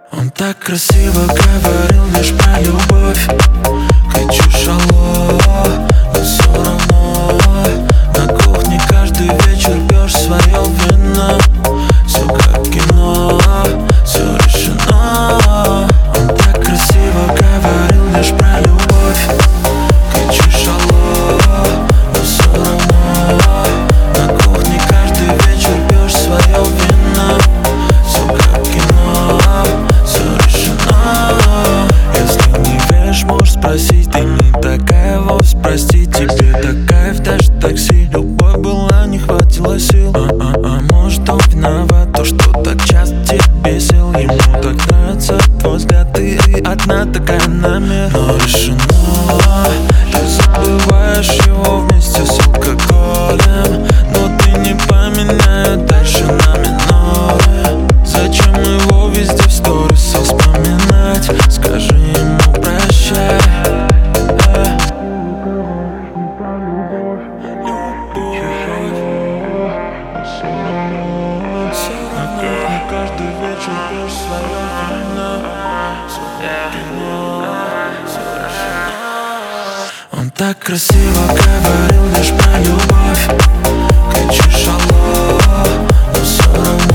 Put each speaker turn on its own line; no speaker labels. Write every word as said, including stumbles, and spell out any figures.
Он так красиво говорил лишь про любовь. Кричишь алло, но все равно на кухне каждый вечер пьешь свое вино. Все как кино, все решено. Он так красиво говорил лишь про любовь. Кричишь алло, но все равно на кухне каждый вечер пьешь свое вино. Все как кино, все решено. Если не веришь, можешь спросить. Ты не такая вовсе, прости. Тебе так кайф, даже такси. Любовь была, не хватило сил. А-а-а, может он виноват, то, что так часто тебя бесил. Ему так нравится твой взгляд, ты одна такая на мир. Но решено, ты забываешь его вместе с алкоголем. Но ты не поменяешь дальше на миноры. Зачем его везде в сторисах вспоминать? Скажи ему прощай. Каждый вечер пьешь свое вино. Он так красиво говорил лишь про любовь. Кричишь алло, но все равно